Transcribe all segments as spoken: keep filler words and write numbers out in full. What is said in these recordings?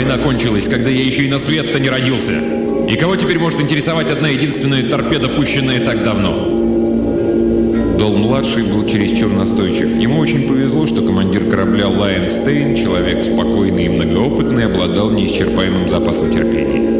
война кончилась, когда я еще и на свет-то не родился? И кого теперь может интересовать одна единственная торпеда, пущенная так давно?» Дол-младший был чересчур настойчив. Ему очень повезло, что командир корабля Лайон Стейн, человек спокойный и многоопытный, обладал неисчерпаемым запасом терпения.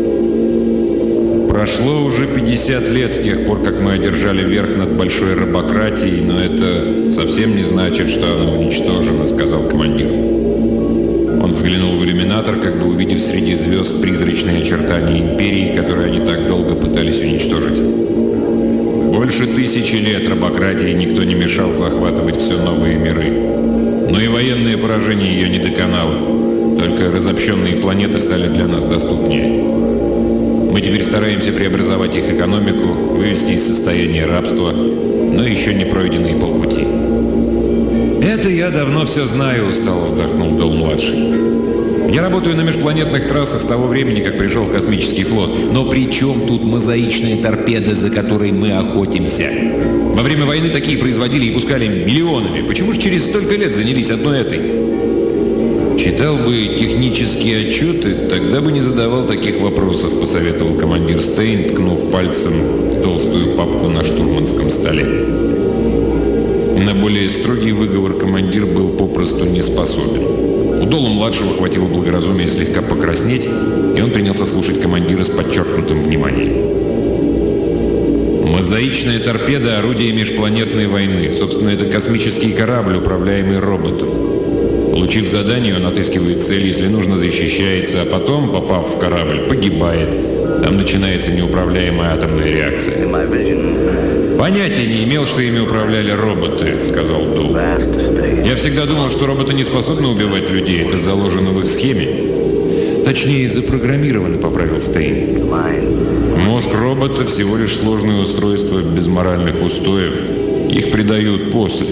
«Прошло уже пятьдесят лет с тех пор, как мы одержали верх над большой рабократией, но это совсем не значит, что она уничтожена», — сказал командир. Он взглянул в иллюминатор, как бы увидев среди звезд призрачные очертания империи, которые они так долго пытались уничтожить. Больше тысячи лет рабократии никто не мешал захватывать все новые миры. Но и военное поражение ее не доконало. Только разобщенные планеты стали для нас доступнее. Мы теперь стараемся преобразовать их экономику, вывести из состояния рабства, но еще не пройдено и полпути. «Это я давно все знаю», — устало вздохнул Дол-младший. «Я работаю на межпланетных трассах с того времени, как пришел в космический флот. Но при чем тут мозаичные торпеды, за которой мы охотимся? Во время войны такие производили и пускали миллионами. Почему же через столько лет занялись одной этой?» «Читал бы технические отчеты, тогда бы не задавал таких вопросов», — посоветовал командир Стейн, ткнув пальцем в толстую папку на штурманском столе. На более строгий выговор командир был попросту не способен. У Дола-младшего хватило благоразумия слегка покраснеть, и он принялся слушать командира с подчеркнутым вниманием. «Мозаичная торпеда — орудие межпланетной войны. Собственно, это космический корабль, управляемый роботом. Получив задание, он отыскивает цель, если нужно, защищается, а потом, попав в корабль, погибает. Там начинается неуправляемая атомная реакция». «Понятия не имел, что ими управляли роботы», — сказал Дол. «Я всегда думал, что роботы не способны убивать людей. Это заложено в их схеме». «Точнее, запрограммированы», — поправил Стейн. «Мозг робота — всего лишь сложное устройство без моральных устоев. Их придают после.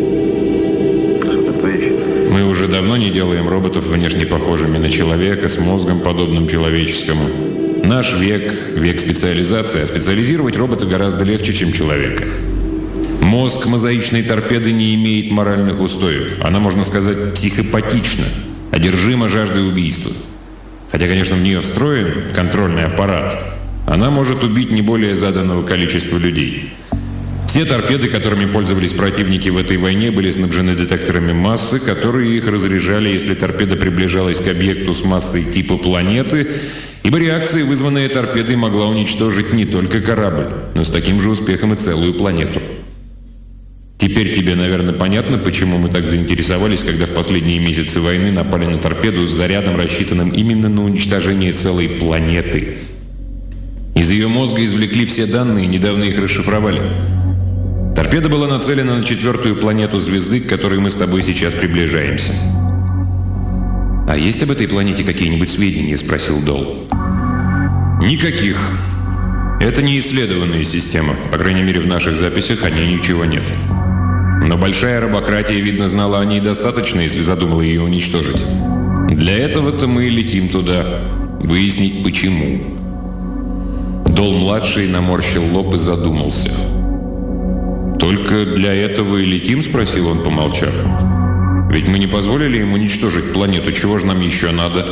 Мы уже давно не делаем роботов внешне похожими на человека, с мозгом, подобным человеческому. Наш век – век специализации, а специализировать робота гораздо легче, чем человека. Мозг мозаичной торпеды не имеет моральных устоев. Она, можно сказать, психопатична, одержима жаждой убийства. Хотя, конечно, в нее встроен контрольный аппарат. Она может убить не более заданного количества людей. Все торпеды, которыми пользовались противники в этой войне, были снабжены детекторами массы, которые их разряжали, если торпеда приближалась к объекту с массой типа планеты, ибо реакция, вызванная торпедой, могла уничтожить не только корабль, но с таким же успехом и целую планету. Теперь тебе, наверное, понятно, почему мы так заинтересовались, когда в последние месяцы войны напали на торпеду с зарядом, рассчитанным именно на уничтожение целой планеты. Из ее мозга извлекли все данные, недавно их расшифровали. Торпеда была нацелена на четвертую планету звезды, к которой мы с тобой сейчас приближаемся. «А есть об этой планете какие-нибудь сведения?» – спросил Дол. «Никаких. Это не исследованная система. По крайней мере, в наших записях о ней ничего нет. Но большая рабократия, видно, знала о ней достаточно, если задумала ее уничтожить. Для этого-то мы и летим туда. Выяснить, почему». Дол-младший наморщил лоб и задумался. «Только для этого и летим?» – спросил он, помолчав. «Ведь мы не позволили им уничтожить планету. Чего же нам еще надо?»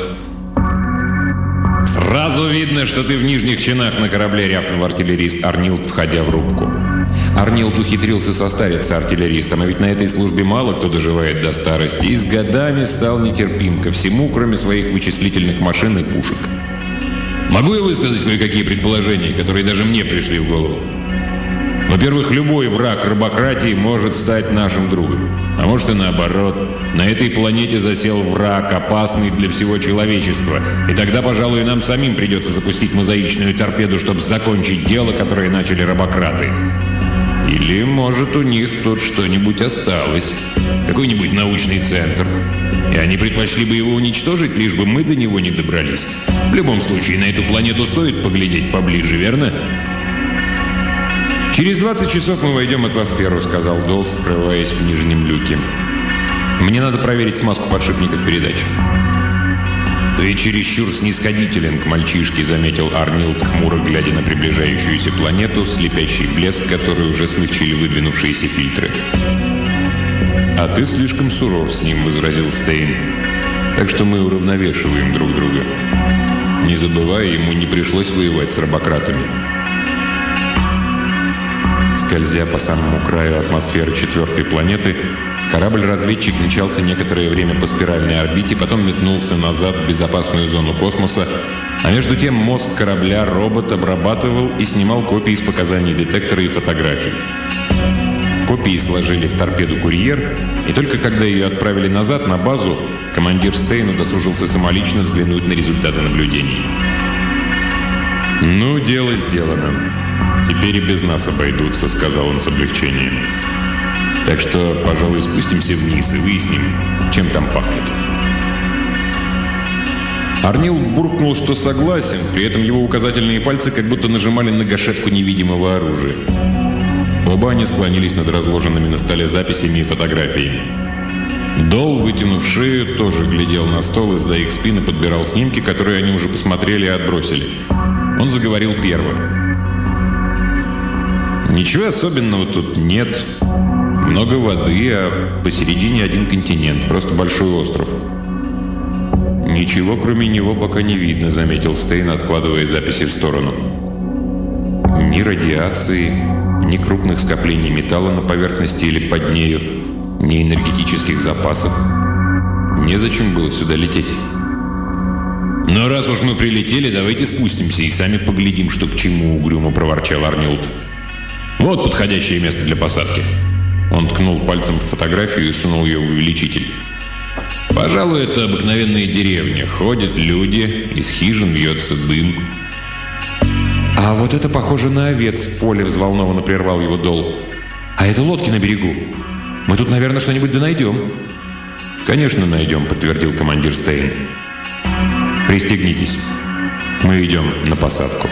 «Сразу видно, что ты в нижних чинах на корабле», – рявкнул артиллерист Арнилд, входя в рубку. Арнилд ухитрился состариться артиллеристом, а ведь на этой службе мало кто доживает до старости, и с годами стал нетерпим ко всему, кроме своих вычислительных машин и пушек. «Могу я высказать кое-какие предположения, которые даже мне пришли в голову? Во-первых, любой враг рабократии может стать нашим другом. А может и наоборот. На этой планете засел враг, опасный для всего человечества. И тогда, пожалуй, нам самим придется запустить мозаичную торпеду, чтобы закончить дело, которое начали рабократы. Или, может, у них тут что-нибудь осталось. Какой-нибудь научный центр. И они предпочли бы его уничтожить, лишь бы мы до него не добрались. В любом случае, на эту планету стоит поглядеть поближе, верно?» «Через двадцать часов мы войдем в атмосферу», — сказал Дол, скрываясь в нижнем люке. «Мне надо проверить смазку подшипников передач». «Ты чересчур снисходителен к мальчишке», — заметил Арнилд, хмуро глядя на приближающуюся планету, слепящий блеск, который уже смягчили выдвинувшиеся фильтры. «А ты слишком суров с ним», — возразил Стейн. Так что мы уравновешиваем друг друга. Не забывая, ему не пришлось воевать с рабократами. Скользя по самому краю атмосферы четвертой планеты, корабль-разведчик мчался некоторое время по спиральной орбите, потом метнулся назад в безопасную зону космоса, а между тем мозг корабля-робот обрабатывал и снимал копии из показаний детектора и фотографий. Копии сложили в торпеду «Курьер», и только когда ее отправили назад на базу, командир Стейн удосужился самолично взглянуть на результаты наблюдений. «Ну, дело сделано. Теперь и без нас обойдутся», — сказал он с облегчением. «Так что, пожалуй, спустимся вниз и выясним, чем там пахнет». Арнил буркнул, что согласен, при этом его указательные пальцы как будто нажимали на гашетку невидимого оружия. Оба они склонились над разложенными на столе записями и фотографиями. Дол, вытянув шею, тоже глядел на стол, из-за их спины подбирал снимки, которые они уже посмотрели и отбросили. Он заговорил первым. «Ничего особенного тут нет. Много воды, а посередине один континент, просто большой остров». «Ничего, кроме него, пока не видно», — заметил Стейн, откладывая записи в сторону. «Ни радиации, ни крупных скоплений металла на поверхности или под нею, ни энергетических запасов. Незачем было сюда лететь». «Но раз уж мы прилетели, давайте спустимся и сами поглядим, что к чему», — угрюмо проворчал Арнилд. «Вот подходящее место для посадки». Он ткнул пальцем в фотографию и сунул ее в увеличитель. «Пожалуй, это обыкновенная деревня. Ходят люди, из хижин вьется дым». «А вот это похоже на овец», — в поле взволнованно прервал его Дол. «А это лодки на берегу. Мы тут, наверное, что-нибудь да найдем». «Конечно, найдем», — подтвердил командир Стейн. «Пристегнитесь. Мы идем на посадку».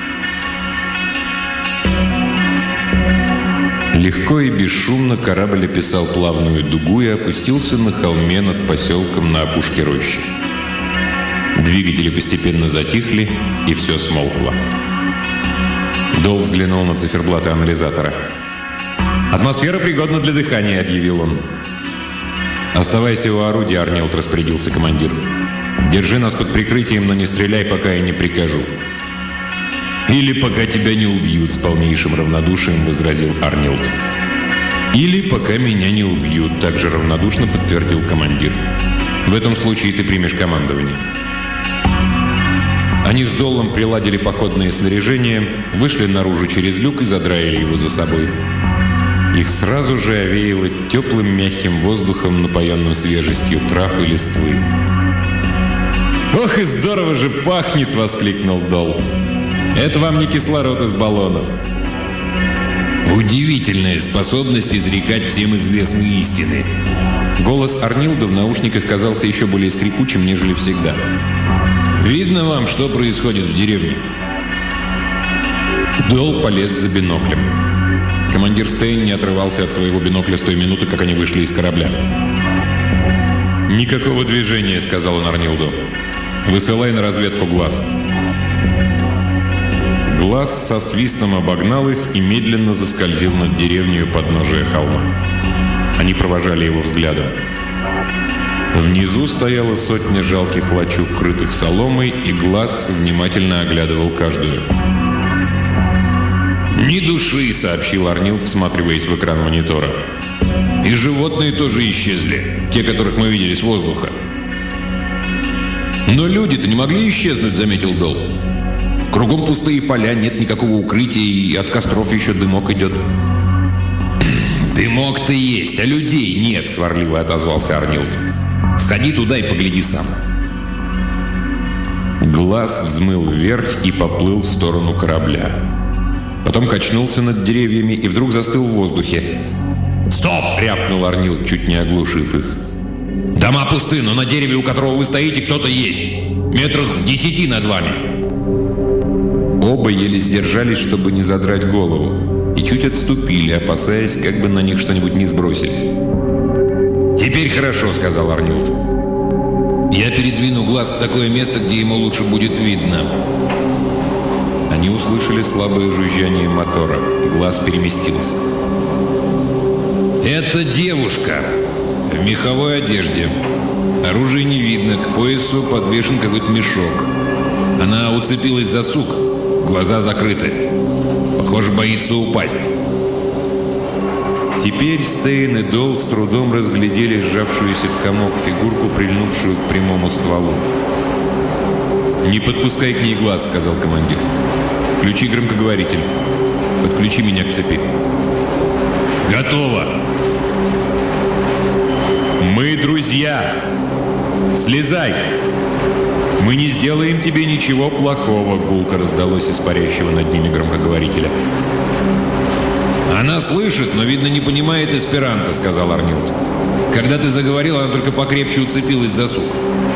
Легко и бесшумно корабль описал плавную дугу и опустился на холме над поселком на опушке рощи. Двигатели постепенно затихли, и все смолкло. Дол взглянул на циферблаты анализатора. «Атмосфера пригодна для дыхания», — объявил он. «Оставайся у орудия», — Арнилд распорядился командир. «Держи нас под прикрытием, но не стреляй, пока я не прикажу». «Или пока тебя не убьют», — с полнейшим равнодушием возразил Арнилд. «Или пока меня не убьют», — также равнодушно подтвердил командир. «В этом случае ты примешь командование». Они с Доллом приладили походное снаряжение, вышли наружу через люк и задраили его за собой. Их сразу же овеяло теплым мягким воздухом, напоенным свежестью трав и листвы. «Ох, и здорово же пахнет!» — воскликнул Дол. «Это вам не кислород из баллонов». «Удивительная способность изрекать всем известные истины». Голос Арнилда в наушниках казался еще более скрипучим, нежели всегда. «Видно вам, что происходит в деревне?» Дол полез за биноклем. Командир Стейн не отрывался от своего бинокля с той минуты, как они вышли из корабля. «Никакого движения», — сказал он Арнилду. «Высылай на разведку глаз». Глаз со свистом обогнал их и медленно заскользил над деревней у подножия холма. Они провожали его взглядом. Внизу стояла сотня жалких лачуг, крытых соломой, и глаз внимательно оглядывал каждую. «Ни души», — сообщил Арнилд, всматриваясь в экран монитора. «И животные тоже исчезли, те, которых мы видели с воздуха». «Но люди-то не могли исчезнуть», — заметил Дол. «Кругом пустые поля, нет никакого укрытия, и от костров еще дымок идет». «Дымок-то есть, а людей нет», — сварливо отозвался Арнилд. «Сходи туда и погляди сам». Глаз взмыл вверх и поплыл в сторону корабля. Потом качнулся над деревьями и вдруг застыл в воздухе. «Стоп!» — рявкнул Арнилд, чуть не оглушив их. «Дома пусты, но на дереве, у которого вы стоите, кто-то есть. Метрах в десяти над вами». Оба еле сдержались, чтобы не задрать голову, и чуть отступили, опасаясь, как бы на них что-нибудь не сбросили. «Теперь хорошо», — сказал Арнилд. «Я передвину глаз в такое место, где ему лучше будет видно». Они услышали слабое жужжание мотора. Глаз переместился. Это девушка в меховой одежде. Оружия не видно, к поясу подвешен какой-то мешок. Она уцепилась за сук, глаза закрыты. Похоже, боится упасть. Теперь Стейн и Дол с трудом разглядели сжавшуюся в комок фигурку, прильнувшую к прямому стволу. «Не подпускай к ней глаз», — сказал командир. «Включи громкоговоритель. Подключи меня к цепи». «Готово!» «Мы друзья! Слезай! Мы не сделаем тебе ничего плохого!» — гулко раздалось из парящего над ними громкоговорителя. «Она слышит, но, видно, не понимает эсперанто», — сказал Арнилд. «Когда ты заговорил, она только покрепче уцепилась за сук».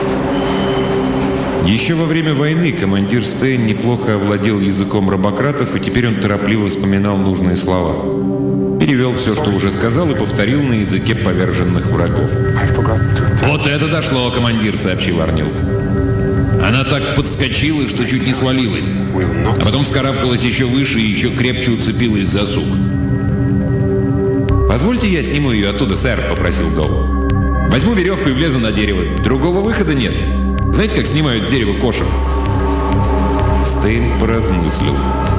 Еще во время войны командир Стейн неплохо овладел языком рабократов, и теперь он торопливо вспоминал нужные слова. Перевел все, что уже сказал, и повторил на языке поверженных врагов. «Вот это дошло, командир», — сообщил Арнилд. «Она так подскочила, что чуть не свалилась, а потом вскарабкалась еще выше и еще крепче уцепилась за сук». «Позвольте я сниму ее оттуда, сэр», — попросил Дол. «Возьму веревку и влезу на дерево. Другого выхода нет. Знаете, как снимают с дерева кошек?» Стейн поразмыслил.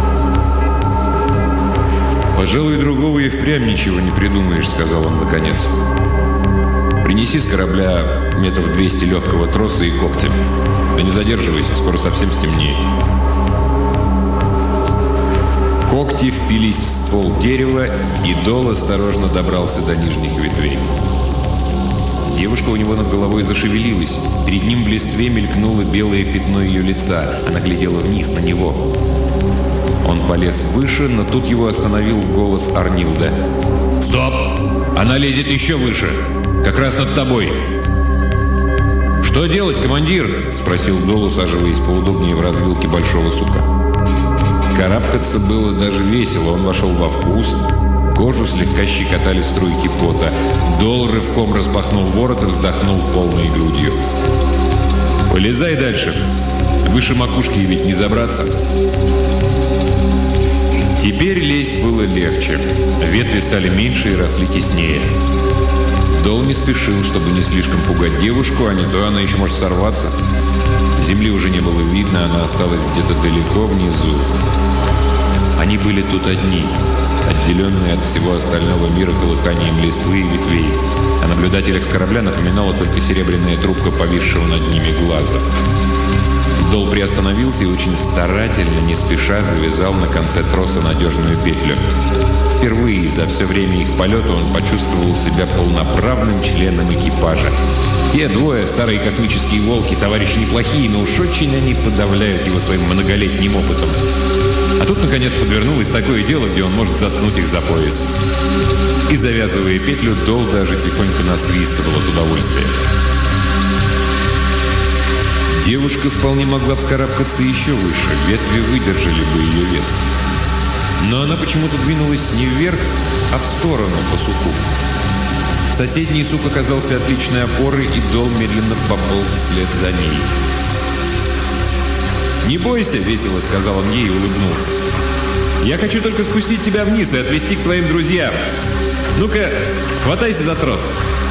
«Пожалуй, другого и впрямь ничего не придумаешь», — сказал он наконец. «Принеси с корабля метров двести легкого троса и когти. Да не задерживайся, скоро совсем стемнеет». Когти впились в ствол дерева, и Дол осторожно добрался до нижних ветвей. Девушка у него над головой зашевелилась. Перед ним в листве мелькнуло белое пятно ее лица. Она глядела вниз на него. Он полез выше, но тут его остановил голос Арнилда. «Стоп! Она лезет еще выше! Как раз над тобой!» «Что делать, командир?» — спросил Дол, усаживаясь поудобнее в развилке большого сука. Карабкаться было даже весело. Он вошел во вкус. Кожу слегка щекотали струйки пота. Дол рывком распахнул ворот и вздохнул полной грудью. «Полезай дальше. Выше макушки ведь не забраться». Теперь лезть было легче. Ветви стали меньше и росли теснее. Дол не спешил, чтобы не слишком пугать девушку, а не то она еще может сорваться. Земли уже не было видно, она осталась где-то далеко внизу. Они были тут одни, отделенные от всего остального мира колыханием листвы и ветвей. О наблюдателях с корабля напоминала только серебряная трубка повисшего над ними глаза. Дол приостановился и очень старательно, не спеша, завязал на конце троса надежную петлю. Впервые за все время их полета он почувствовал себя полноправным членом экипажа. Те двое, старые космические волки, товарищи неплохие, но уж очень они подавляют его своим многолетним опытом. А тут, наконец, подвернулось такое дело, где он может заткнуть их за пояс. И, завязывая петлю, Дол даже тихонько насвистывал от удовольствия. Девушка вполне могла вскарабкаться еще выше, ветви выдержали бы ее вес. Но она почему-то двинулась не вверх, а в сторону по суку. Соседний сук оказался отличной опорой, и Дол медленно пополз вслед за ней. «Не бойся», — весело сказал он ей и улыбнулся. «Я хочу только спустить тебя вниз и отвезти к твоим друзьям. Ну-ка, хватайся за трос».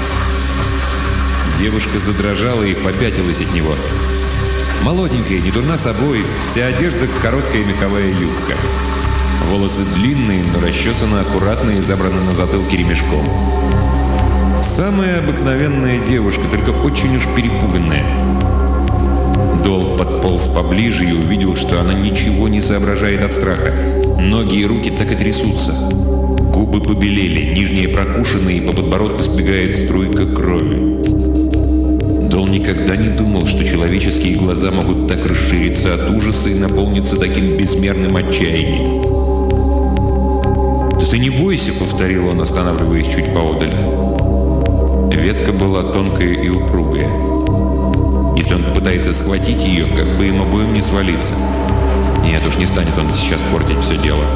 Девушка задрожала и попятилась от него. Молоденькая, не дурна собой, вся одежда — короткая меховая юбка. Волосы длинные, но расчесаны аккуратно и забраны на затылке ремешком. Самая обыкновенная девушка, только очень уж перепуганная. Дол подполз поближе и увидел, что она ничего не соображает от страха. Ноги и руки так и трясутся. Губы побелели, нижние прокушены, и по подбородку сбегает струйка крови. Дол никогда не думал, что человеческие глаза могут так расшириться от ужаса и наполниться таким безмерным отчаянием. «Да ты не бойся», — повторил он, останавливаясь чуть поодаль. Ветка была тонкая и упругая. Если он попытается схватить ее, как бы им обоим не свалиться. Нет, уж не станет он сейчас портить все дело.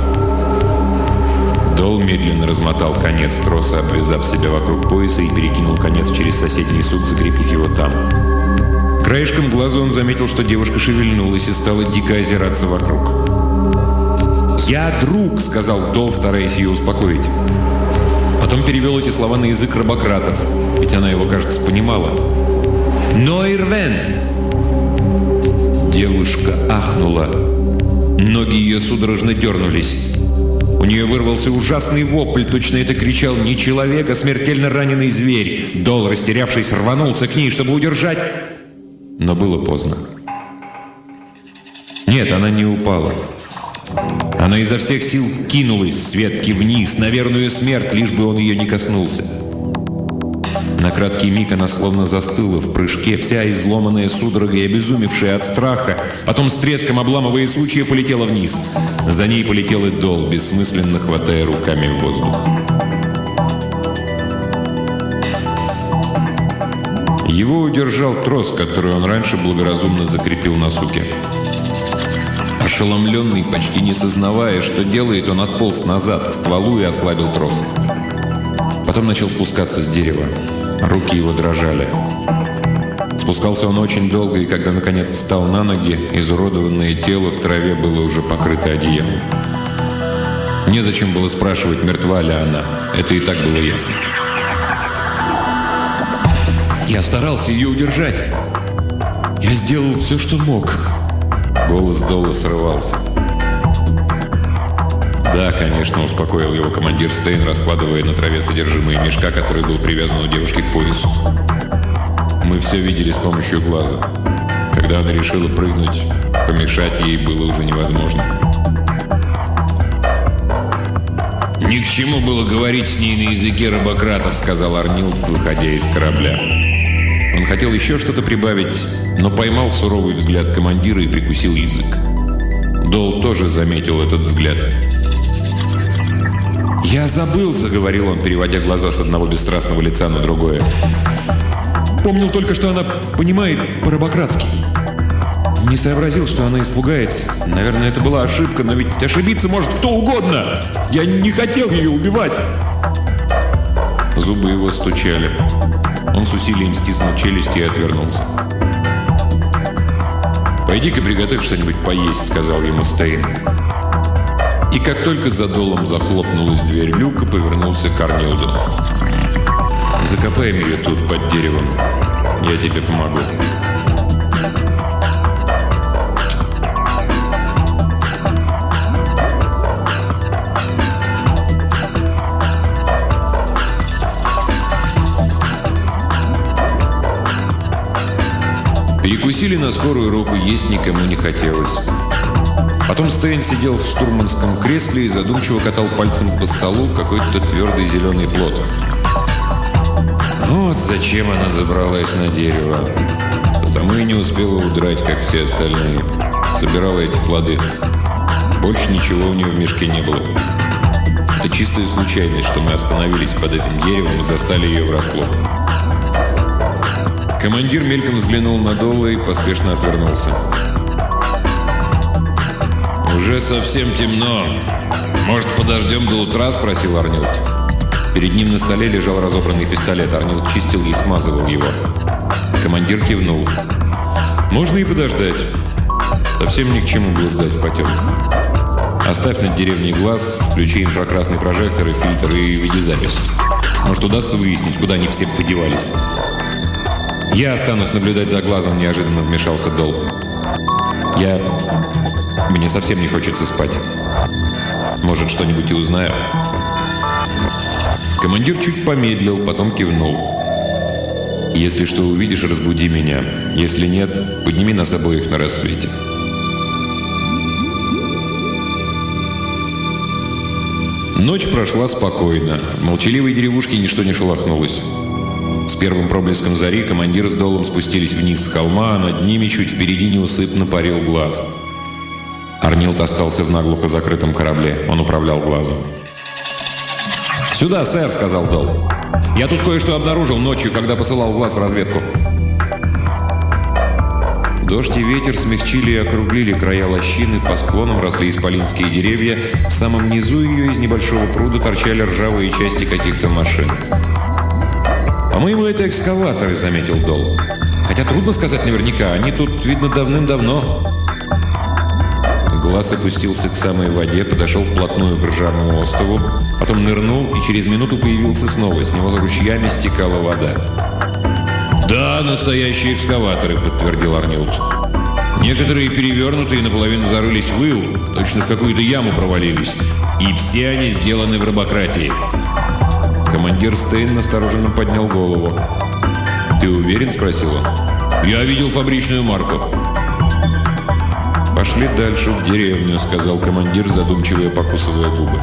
Дол медленно размотал конец троса, обвязав себя вокруг пояса, и перекинул конец через соседний сук, закрепив его там. Краешком глаза он заметил, что девушка шевельнулась и стала дико озираться вокруг. «Я друг», — сказал Дол, стараясь ее успокоить. Потом перевел эти слова на язык рабократов, ведь она его, кажется, понимала. «Нойрвен!» Девушка ахнула. Ноги ее судорожно дернулись. У нее вырвался ужасный вопль, точно это кричал не человек, а смертельно раненый зверь. Дол, растерявшись, рванулся к ней, чтобы удержать, но было поздно. Нет, она не упала. Она изо всех сил кинулась с ветки вниз, на верную смерть, лишь бы он ее не коснулся. На краткий миг она словно застыла в прыжке, вся изломанная судорогой и обезумевшая от страха, потом с треском обламывая сучья полетела вниз. За ней полетел и Дол, бессмысленно хватая руками в воздух. Его удержал трос, который он раньше благоразумно закрепил на суке. Ошеломленный, почти не сознавая, что делает, он отполз назад к стволу и ослабил трос. Потом начал спускаться с дерева. Руки его дрожали. Спускался он очень долго, и когда наконец встал на ноги, изуродованное тело в траве было уже покрыто одеялом. Незачем было спрашивать, мертва ли она. Это и так было ясно. «Я старался ее удержать. Я сделал все, что мог». Голос Дола срывался. «Да, конечно», — успокоил его командир Стейн, раскладывая на траве содержимое мешка, который был привязан у девушки к поясу. «Мы все видели с помощью глаза. Когда она решила прыгнуть, помешать ей было уже невозможно». «Ни к чему было говорить с ней на языке рабократов», — сказал Арнилд, выходя из корабля. Он хотел еще что-то прибавить, но поймал суровый взгляд командира и прикусил язык. Дол тоже заметил этот взгляд. «Я забыл», — заговорил он, переводя глаза с одного бесстрастного лица на другое. «Помнил только, что она понимает по-рабократски. Не сообразил, что она испугается. Наверное, это была ошибка, но ведь ошибиться может кто угодно. Я не хотел ее убивать». Зубы его стучали. Он с усилием стиснул челюсти и отвернулся. «Пойди-ка приготовь что-нибудь поесть», — сказал ему Стейн. И как только за Долом захлопнулась дверь люка, повернулся к Арнилду. «Закопаем ее тут, под деревом. Я тебе помогу». Перекусили на скорую руку, есть никому не хотелось. Потом Стейн сидел в штурманском кресле и задумчиво катал пальцем по столу какой-то твердый зеленый плод. Вот зачем она забралась на дерево. Потому и не успела удрать, как все остальные. Собирала эти плоды. Больше ничего у нее в мешке не было. Это чистая случайность, что мы остановились под этим деревом и застали ее врасплох. Командир мельком взглянул на Дола и поспешно отвернулся. «Уже совсем темно. Может, подождем до утра?» – спросил Арнилд. Перед ним на столе лежал разобранный пистолет. Арнилд чистил и смазывал его. Командир кивнул. «Можно и подождать. Совсем ни к чему блуждать в потемках. Оставь над деревней глаз, включи инфракрасный прожектор и фильтр и веди запись. Может, удастся выяснить, куда они все подевались». «Я останусь наблюдать за глазом», – неожиданно вмешался Дол. «Я... Мне совсем не хочется спать. Может, что-нибудь и узнаю». Командир чуть помедлил, потом кивнул. «Если что увидишь, разбуди меня. Если нет, подними нас обоих на рассвете». Ночь прошла спокойно. В молчаливой деревушке ничто не шелохнулось. С первым проблеском зари командир с Долом спустились вниз с холма, а над ними чуть впереди неусыпно парил глаз. Арнилд остался в наглухо закрытом корабле. Он управлял глазом. «Сюда, сэр», — сказал Дол. «Я тут кое-что обнаружил ночью, когда посылал глаз в разведку». Дождь и ветер смягчили и округлили края лощины, по склонам росли исполинские деревья, в самом низу ее из небольшого пруда торчали ржавые части каких-то машин. «По-моему, это экскаваторы», — заметил Дол. «Хотя трудно сказать наверняка, они тут, видно, давным-давно». Глаз опустился к самой воде, подошел вплотную к ржавому острову. Потом нырнул и через минуту появился снова. С него ручьями стекала вода. «Да, настоящие экскаваторы», — подтвердил Арнилд. «Некоторые перевернутые наполовину зарылись в ил, точно в какую-то яму провалились. И все они сделаны в рабократии». Командир Стейн настороженно поднял голову. «Ты уверен?» — спросил он. «Я видел фабричную марку». «Пошли дальше, в деревню», — сказал командир, задумчиво покусывая губы.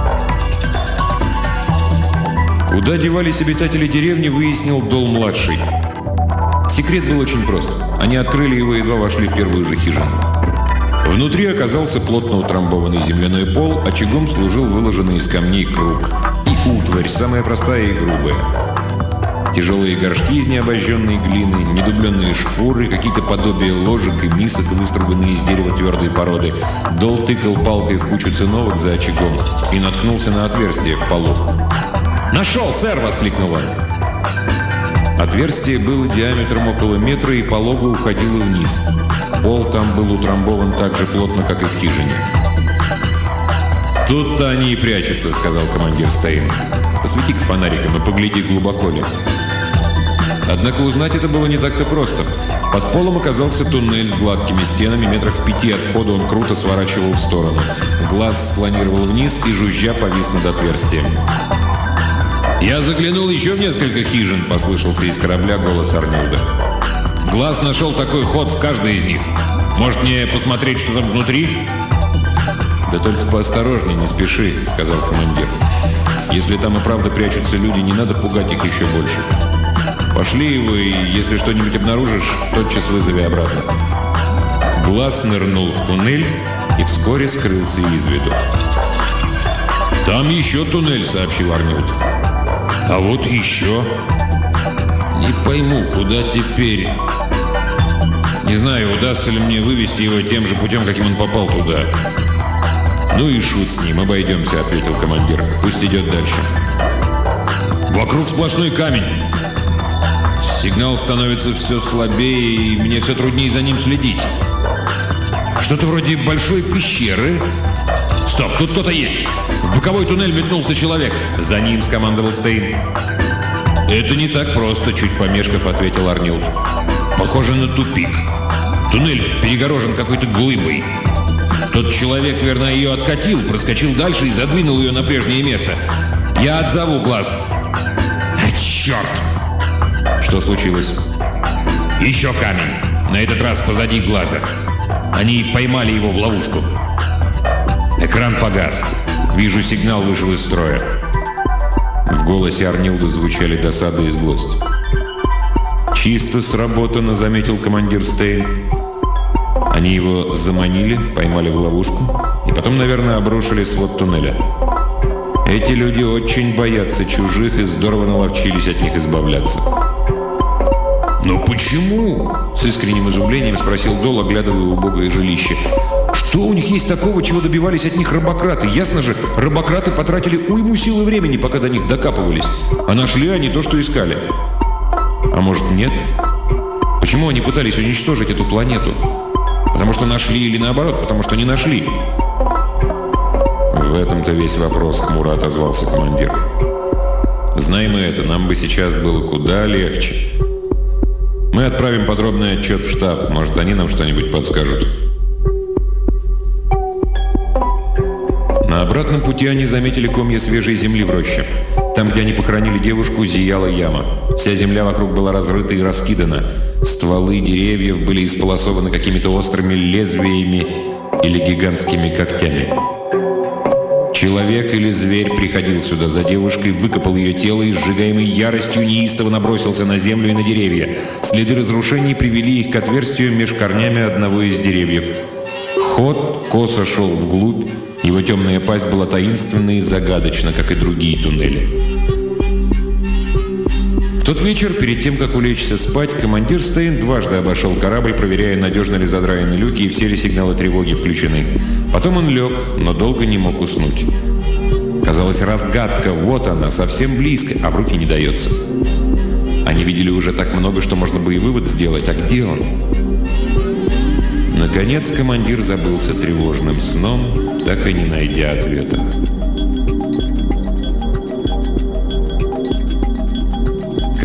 Куда девались обитатели деревни, выяснил Дол-младший. Секрет был очень прост. Они открыли его, едва вошли в первую же хижину. Внутри оказался плотно утрамбованный земляной пол, очагом служил выложенный из камней круг. И утварь, самая простая и грубая. Тяжелые горшки из необожженной глины, недубленные шкуры, какие-то подобия ложек и мисок, выструганные из дерева твердой породы. Дол тыкал палкой в кучу циновок за очагом и наткнулся на отверстие в полу. «Нашел, сэр!» — воскликнул он. Отверстие было диаметром около метра и полого уходило вниз. Пол там был утрамбован так же плотно, как и в хижине. «Тут-то они и прячутся», — сказал командир Стейн. «Посвети-ка фонариком и погляди, глубоко ли». Однако узнать это было не так-то просто. Под полом оказался туннель с гладкими стенами, метрах в пяти от входа он круто сворачивал в сторону. Глаз спланировал вниз и, жужжа, повис над отверстием. «Я заглянул еще в несколько хижин», — послышался из корабля голос Арнилда. «Глаз нашел такой ход в каждой из них. Может, мне посмотреть, что там внутри?» «Да только поосторожней, не спеши», — сказал командир. «Если там и правда прячутся люди, не надо пугать их еще больше. Пошли его, и если что-нибудь обнаружишь, тотчас вызови обратно». Глаз нырнул в туннель и вскоре скрылся из виду. «Там еще туннель», — сообщил Арнилд. «А вот еще. Не пойму, куда теперь. Не знаю, удастся ли мне вывести его тем же путем, каким он попал туда». «Ну и шут с ним, обойдемся», — ответил командир. «Пусть идет дальше». «Вокруг сплошной камень. Сигнал становится все слабее, и мне все труднее за ним следить. Что-то вроде большой пещеры. Стоп, тут кто-то есть. В боковой туннель метнулся человек. За ним», — скомандовал Стейн. «Это не так просто», — чуть помешков ответил Арнилд. «Похоже на тупик. Туннель перегорожен какой-то глыбой. Тот человек, верно, ее откатил, проскочил дальше и задвинул ее на прежнее место. Я отзову Глаз». «А, черт!» «Что случилось?» «Еще камень. На этот раз позади Глаза. Они поймали его в ловушку». Экран погас. Вижу, сигнал вышел из строя. В голосе Арнилда звучали досада и злость. «Чисто сработано», — заметил командир Стейн. Они его заманили, поймали в ловушку и потом, наверное, обрушили свод туннеля. Эти люди очень боятся чужих и здорово наловчились от них избавляться. «Но почему?» — с искренним изумлением спросил Дол, оглядывая убогое жилище. «Что у них есть такого, чего добивались от них рабократы? Ясно же, рабократы потратили уйму сил и времени, пока до них докапывались. А нашли они то, что искали. А может, нет? Почему они пытались уничтожить эту планету? Потому что нашли или наоборот, потому что не нашли?» «В этом-то весь вопрос», — хмуро отозвался командир. «Знаем мы это, нам бы сейчас было куда легче. Мы отправим подробный отчет в штаб. Может, они нам что-нибудь подскажут». На обратном пути они заметили комья свежей земли в роще. Там, где они похоронили девушку, зияла яма. Вся земля вокруг была разрыта и раскидана. Стволы деревьев были исполосованы какими-то острыми лезвиями или гигантскими когтями. Человек или зверь приходил сюда за девушкой, выкопал ее тело и, сжигаемый яростью, неистово набросился на землю и на деревья. Следы разрушений привели их к отверстию меж корнями одного из деревьев. Ход косо шел вглубь, его темная пасть была таинственна и загадочна, как и другие туннели. В тот вечер, перед тем, как улечься спать, командир Стейн дважды обошел корабль, проверяя, надежно ли задраены люки и все ли сигналы тревоги включены. Потом он лег, но долго не мог уснуть. Казалось, разгадка, вот она, совсем близко, а в руки не дается. Они видели уже так много, что можно бы и вывод сделать. А где он? Наконец командир забылся тревожным сном, так и не найдя ответа.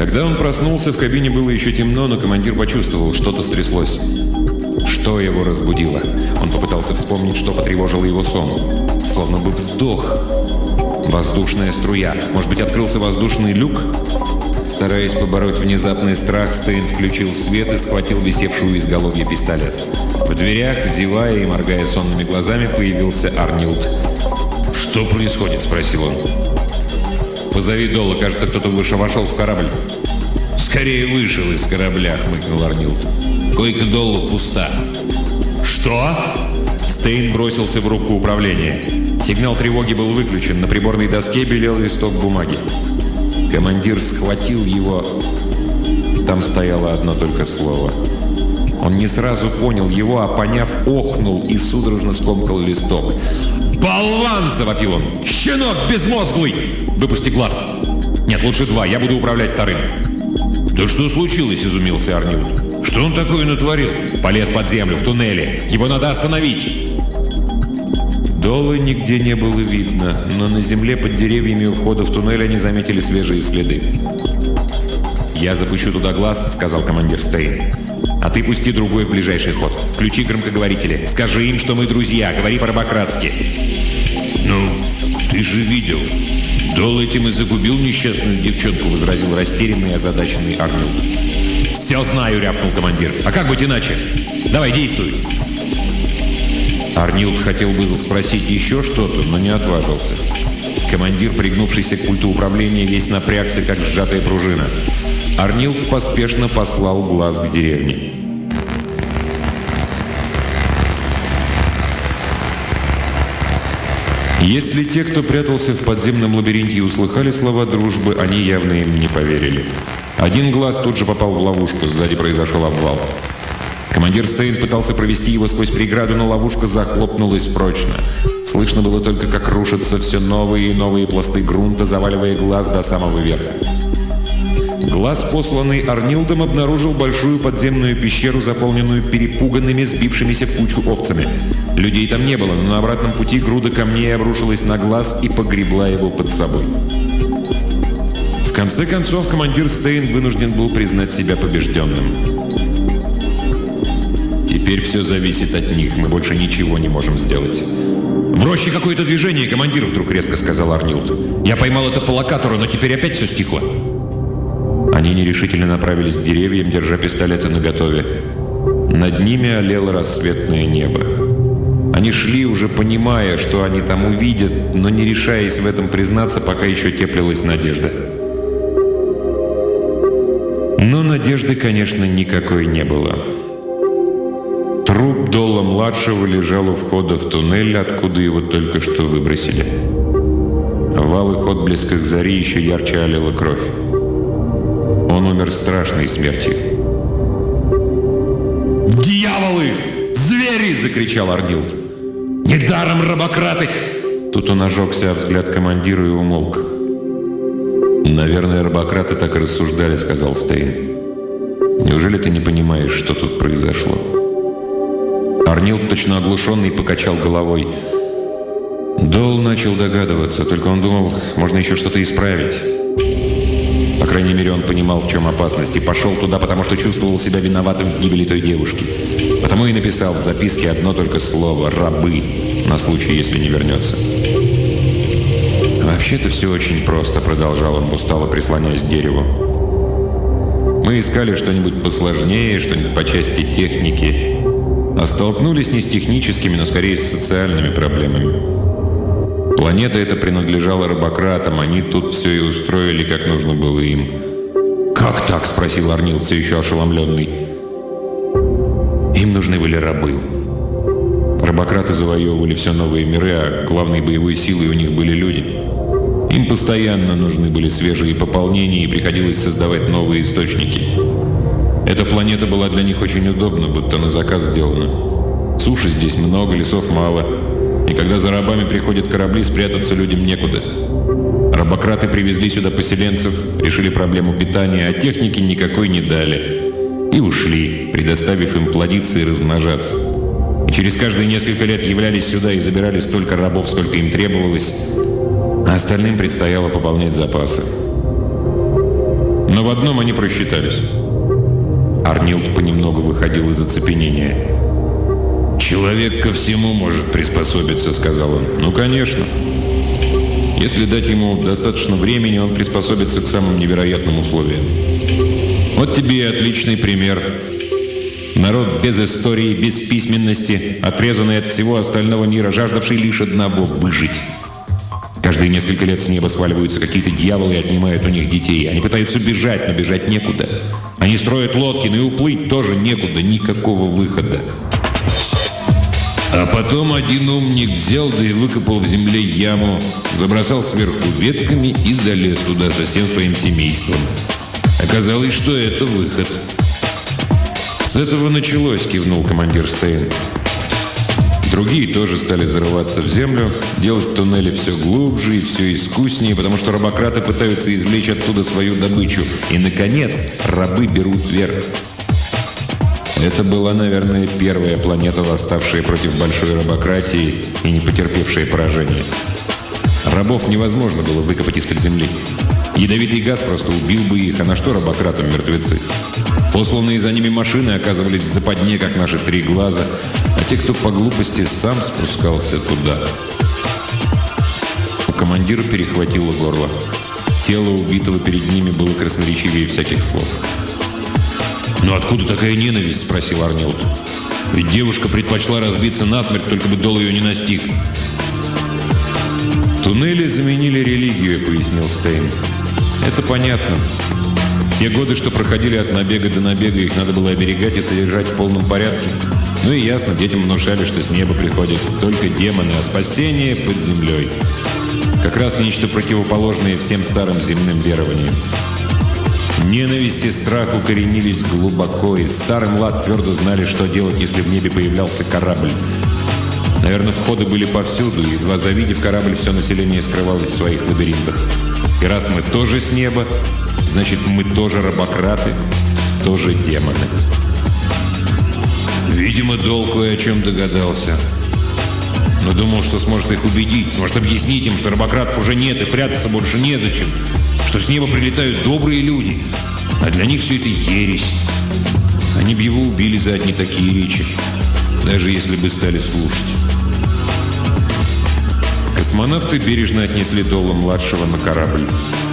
Когда он проснулся, в кабине было еще темно, но командир почувствовал, что-то стряслось. Что его разбудило? Он попытался вспомнить, что потревожило его сон. Словно бы вздох. Воздушная струя. Может быть, открылся воздушный люк? Стараясь побороть внезапный страх, Стейн включил свет и схватил висевшую изголовье пистолет. В дверях, зевая и моргая сонными глазами, появился Арнилд. «Что происходит?» – спросил он. «Позови Долла, кажется, кто-то выше вошел в корабль». «Скорее вышел из корабля», – хмыкнул Арнилд. «Койка Долла пуста». «Что?» Стейн бросился в руку управления. Сигнал тревоги был выключен. На приборной доске белел листок бумаги. Командир схватил его. Там стояло одно только слово. Он не сразу понял его, а поняв, охнул и судорожно скомкал листок. «Болван!» – завопил он. «Щенок безмозглый! Выпусти глаз!» «Нет, лучше два, я буду управлять вторым». «Да что случилось?» – изумился Арнилд. «Что он такое натворил?» «Полез под землю, в туннеле. Его надо остановить!» Долла нигде не было видно, но на земле под деревьями у входа в туннель они заметили свежие следы. «Я запущу туда глаз», — сказал командир Стейн. «А ты пусти другой в ближайший ход. Включи громкоговорители. Скажи им, что мы друзья. Говори по-рабократски». «Ну, ты же видел. Долл этим и загубил несчастную девчонку», — возразил растерянный и озадаченный Арнольд. «Все знаю», — рявкнул командир. «А как быть иначе? Давай, действуй». Арнилд хотел бы спросить еще что-то, но не отважился. Командир, пригнувшийся к пульту управления, весь напрягся, как сжатая пружина. Арнилд поспешно послал глаз к деревне. Если те, кто прятался в подземном лабиринте, услыхали слова дружбы, они явно им не поверили. Один глаз тут же попал в ловушку, сзади произошел обвал. Командир Стейн пытался провести его сквозь преграду, но ловушка захлопнулась прочно. Слышно было только, как рушатся все новые и новые пласты грунта, заваливая глаз до самого верха. Глаз, посланный Арнилдом, обнаружил большую подземную пещеру, заполненную перепуганными, сбившимися в кучу овцами. Людей там не было, но на обратном пути груда камней обрушилась на глаз и погребла его под собой. В конце концов, командир Стейн вынужден был признать себя побежденным. «Теперь все зависит от них, мы больше ничего не можем сделать». «В роще какое-то движение, командир!» — вдруг резко сказал Арнилд. «Я поймал это по локатору, но теперь опять все стихло». Они нерешительно направились к деревьям, держа пистолеты наготове. Над ними олело рассветное небо. Они шли, уже понимая, что они там увидят, но не решаясь в этом признаться, пока еще теплилась надежда. Но надежды, конечно, никакой не было. Труп Долла-младшего лежал у входа в туннель, откуда его только что выбросили. В алых отблесках зари еще ярче олела кровь. Он умер страшной смертью. «Дьяволы! Звери!» — закричал Арнилд. «Недаром рабократы!» Тут он ожегся о взгляд командира и умолк. «Наверное, рабократы так и рассуждали», — сказал Стейн. «Неужели ты не понимаешь, что тут произошло?» Арнилд, точно оглушенный, покачал головой. Долл начал догадываться, только он думал, можно еще что-то исправить. По крайней мере, он понимал, в чем опасность, и пошел туда, потому что чувствовал себя виноватым в гибели той девушки. Потому и написал в записке одно только слово «рабы», на случай, если не вернется. «Вообще-то все очень просто», — продолжал он, устало прислоняясь к дереву. «Мы искали что-нибудь посложнее, что-нибудь по части техники, а столкнулись не с техническими, но скорее с социальными проблемами. Планета эта принадлежала рабократам, они тут все и устроили, как нужно было им». «Как так?» — спросил Арнилд, все еще ошеломленный. «Им нужны были рабы. Рабократы завоевывали все новые миры, а главной боевой силой у них были люди. Им постоянно нужны были свежие пополнения, и приходилось создавать новые источники. Эта планета была для них очень удобна, будто на заказ сделана. Суши здесь много, лесов мало. И когда за рабами приходят корабли, спрятаться людям некуда. Рабократы привезли сюда поселенцев, решили проблему питания, а техники никакой не дали. И ушли, предоставив им плодиться и размножаться. И через каждые несколько лет являлись сюда и забирали столько рабов, сколько им требовалось, а остальным предстояло пополнять запасы. Но в одном они просчитались. Арнилд понемногу выходил из оцепенения. «Человек ко всему может приспособиться», — сказал он. «Ну, конечно. Если дать ему достаточно времени, он приспособится к самым невероятным условиям. Вот тебе и отличный пример. Народ без истории, без письменности, отрезанный от всего остального мира, жаждавший лишь одного — выжить. Каждые несколько лет с неба сваливаются какие-то дьяволы и отнимают у них детей. Они пытаются бежать, но бежать некуда. Они строят лодки, но и уплыть тоже некуда, никакого выхода. А потом один умник взял да и выкопал в земле яму, забросал сверху ветками и залез туда со всем своим семейством. Оказалось, что это выход. «С этого началось», — кивнул командир Стейн. Другие тоже стали зарываться в землю, делать туннели все глубже и все искуснее, потому что рабократы пытаются извлечь оттуда свою добычу. И, наконец, рабы берут верх. Это была, наверное, первая планета, восставшая против большой рабократии и не потерпевшая поражения. Рабов невозможно было выкопать из-под земли. Ядовитый газ просто убил бы их, а на что рабократам мертвецы? Посланные за ними машины оказывались в западне, как наши три глаза, а те, кто по глупости сам спускался туда. У командира перехватило горло. Тело убитого перед ними было красноречивее всяких слов. «Но откуда такая ненависть?» — спросил Арнилд. «Ведь девушка предпочла разбиться насмерть, только бы Дол ее не настиг». «Туннели заменили религию», — пояснил Стейн. «Это понятно. В те годы, что проходили от набега до набега, их надо было оберегать и содержать в полном порядке. Ну и ясно, детям внушали, что с неба приходят только демоны, а спасение под землей. Как раз нечто противоположное всем старым земным верованиям. Ненависть и страх укоренились глубоко, и старый млад твердо знали, что делать, если в небе появлялся корабль. Наверное, входы были повсюду, и, едва завидев корабль, все население скрывалось в своих лабиринтах. И раз мы тоже с неба, значит, мы тоже рабократы, тоже демоны». Видимо, Дол кое о чем догадался. Но думал, что сможет их убедить, сможет объяснить им, что рабократов уже нет и прятаться больше незачем, что с неба прилетают добрые люди, а для них все это ересь. Они бы его убили за одни такие речи, даже если бы стали слушать. Космонавты бережно отнесли Долла-младшего на корабль.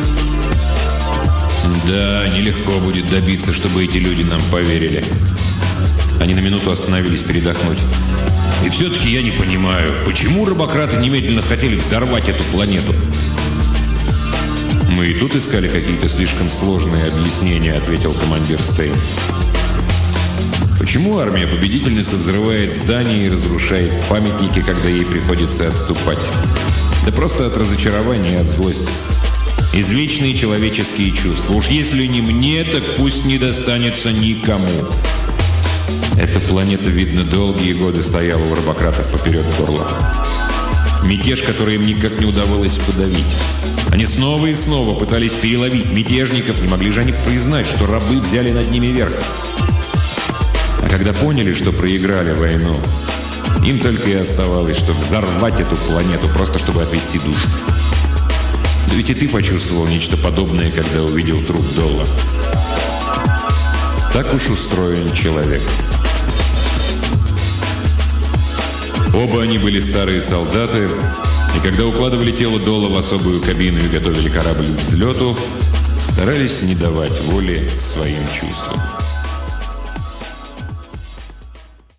Да, нелегко будет добиться, чтобы эти люди нам поверили. Они на минуту остановились передохнуть. И все-таки я не понимаю, почему рабократы немедленно хотели взорвать эту планету? «Мы и тут искали какие-то слишком сложные объяснения», — ответил командир Стейн. «Почему армия победительницы взрывает здания и разрушает памятники, когда ей приходится отступать? Да просто от разочарования и от злости. Извечные человеческие чувства. Уж если не мне, так пусть не достанется никому». Эта планета, видно, долгие годы стояла у рабократов поперек горла. Мятеж, который им никак не удавалось подавить. Они снова и снова пытались переловить мятежников, не могли же они признать, что рабы взяли над ними верх. А когда поняли, что проиграли войну, им только и оставалось, что взорвать эту планету, просто чтобы отвести душу. Да ведь и ты почувствовал нечто подобное, когда увидел труп Долла. Так уж устроен человек. Оба они были старые солдаты, и когда укладывали тело Долла в особую кабину и готовили корабль к взлету, старались не давать воли своим чувствам.